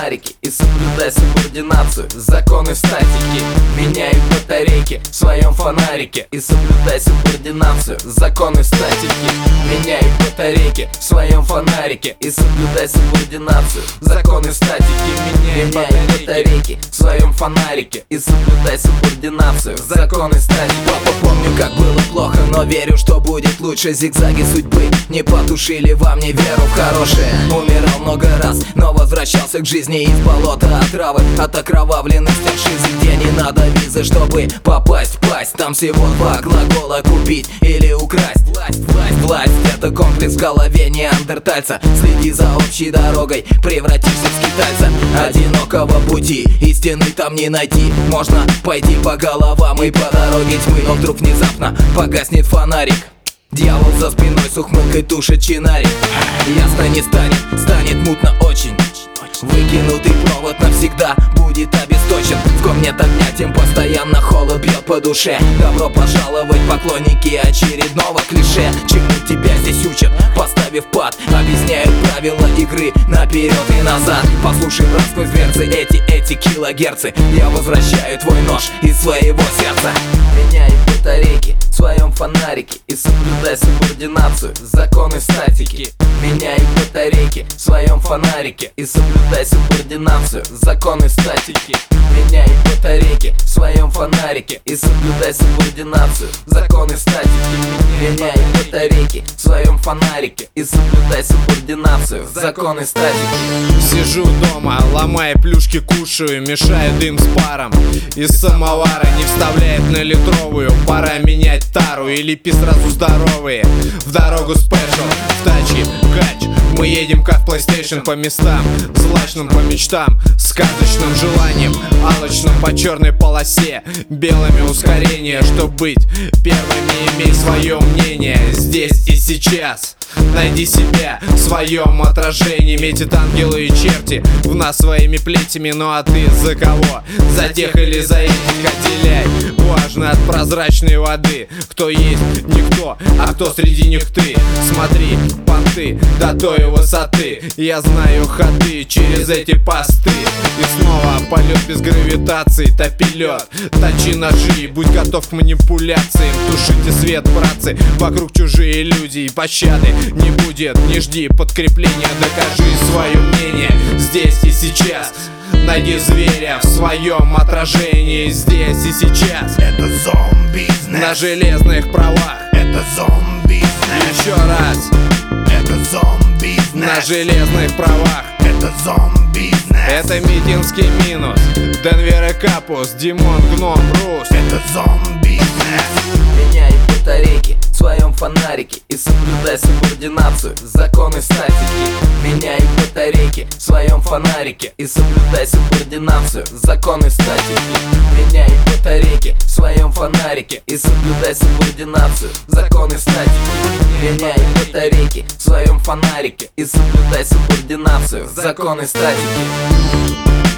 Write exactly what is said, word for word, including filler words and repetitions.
фонарики и соблюдай субординацию. Законы статики, меняй батарейки в своем фонарике и соблюдай субординацию. Законы статики, меняй батарейки в своем фонарике и соблюдай субординацию. Законы статики, меняй батарейки в своем фонарике и соблюдай субординацию. Законы статики. Папа, помню, как было плохо, но верю, что будет лучше. Зигзаги судьбы не потушили во мне веру в хорошее. Умирал много раз, но возвращался к жизни из болота отравы, от окровавленности шизы, где не надо визы, чтобы попасть в пасть. Там всего два глагола: купить или украсть. Власть, власть, власть — это комплекс в голове неандертальца. Следи за общей дорогой, превратишься в скитальца одинокого пути. Истины там не найти. Можно пойти по головам и по дороге тьмы, но вдруг внезапно погаснет фонарик. Дьявол за спиной с ухмылкой тушит чинарик. Ясно не станет, станет мутно очень. Выкинутый провод навсегда будет обесточен. В ком нет огня, тем постоянно холод бьет по душе. Добро пожаловать, поклонники очередного клише. Чему тебя здесь учат, поставив пад, объясняют правила игры наперед и назад. Послушай, брат, сквозь дверцы эти, эти килогерцы. Я возвращаю твой нож из своего сердца. Меняй батарейки в своем фонарике и соблюдай субординацию. Законы статики, меняй батарейки в своем фонарике и соблюдай субординацию. Законы статики, меняй батарейки в своем фонарике и соблюдай субординацию. Законы статики, меняй батарейки в своем фонарике и соблюдай субординацию. Законы статики. Сижу дома, ломая плюшки, кушаю, мешаю дым с паром из самовара, не вставляет на литровую. Пора менять тару и лепи сразу здоровые. В дорогу спешл, в тачке кач. Мы едем как PlayStation по местам, злачным по мечтам, сказочным желанием, алчным по черной полосе, белыми ускорения, чтоб быть первыми, имей свое мнение здесь и сейчас. Найди себя в своем отражении. Метят ангелы и черти в нас своими плетями. Ну а ты за кого? За тех или за этих? Отделяй важно от прозрачной воды. Кто есть никто, а кто среди них ты. Смотри, понты до той высоты. Я знаю ходы через эти посты. И снова полет без гравитации. Топи лед, точи ножи, будь готов к манипуляциям. Тушите свет, братцы, вокруг чужие люди. И пощады не будет, не жди подкрепления. Докажи свое мнение здесь и сейчас. Найди зверя в своем отражении здесь и сейчас. Это зомбизнес. На железных правах. Это зомбизнес. Еще раз. Это зомбизнес. На железных правах. Это зомбизнес. Это Митинский минус, Денвер и Капус, Димон, Гном, Брус. Это зомбизнес. Меняй батарейки в своем фонарике и соблюдай субординацию. Законы статики, меняй батарейки в своем фонарике и соблюдай субординацию. Законы статики, меняй батарейки в своем фонарике и соблюдай субординацию. Законы статики, меняй батарейки в своем фонарике и соблюдай субординацию. Законы статики.